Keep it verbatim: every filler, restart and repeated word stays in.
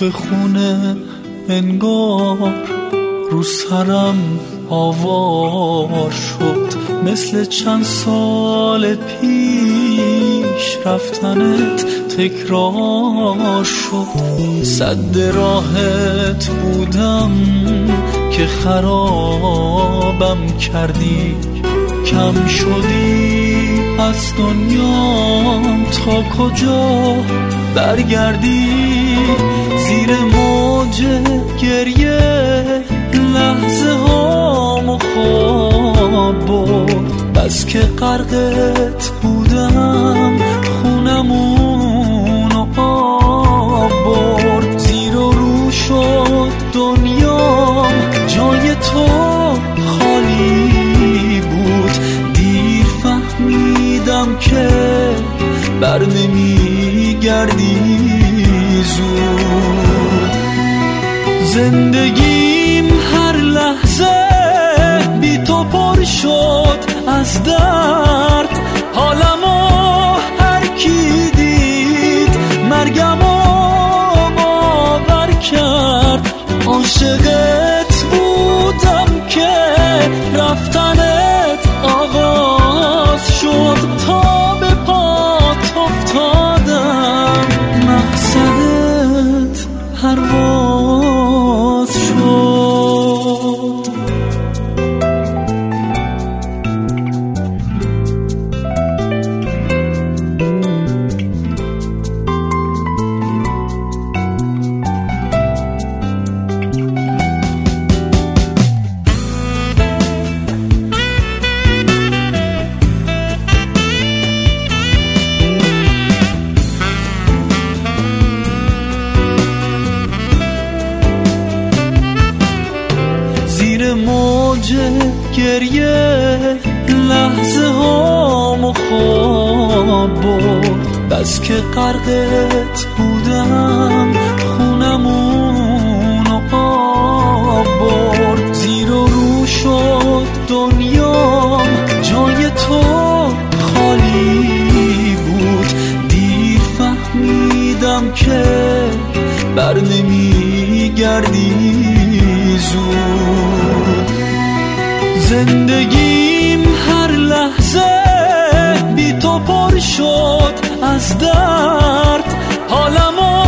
توف خونه انگار رو سرم آوار شد، مثل چند سال پیش رفتنت تکرار شد. سد راهت بودم که خرابم کردی، کم شدی از دنیام تا کجا برگردی. زیر موج گریه لحظه هامو خواب برد، بس که غرقت بودم خونمونو آب برد. زیر و رو شد دنیام جای تو خالی بود، دیر فهمیدم که بر نمی گردی زود. زندگیم هر لحظه بی تو پر شد از درد، حالمو هر کی دید مرگمو باور کرد. عاشقت بودم که رفتنت آغاز شد، تا به پات افتادم مقصدت پرواز شد. موج گریه لحظه هامو خواب برد، بس که غرقت بودم خونمونو آب برد. زیر و رو شد دنیام جای تو خالی بود، دیر فهمیدم که بر نمی گردی زود. زندگیم هر لحظه بی تو پر شد از درد، حالمو